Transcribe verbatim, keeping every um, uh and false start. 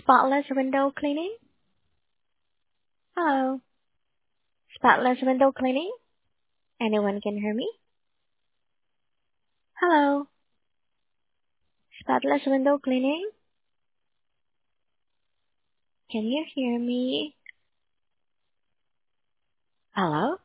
Spotless window cleaning? Hello. Spotless window cleaning? Anyone can hear me? Hello. Spotless window cleaning? Can you hear me? Hello?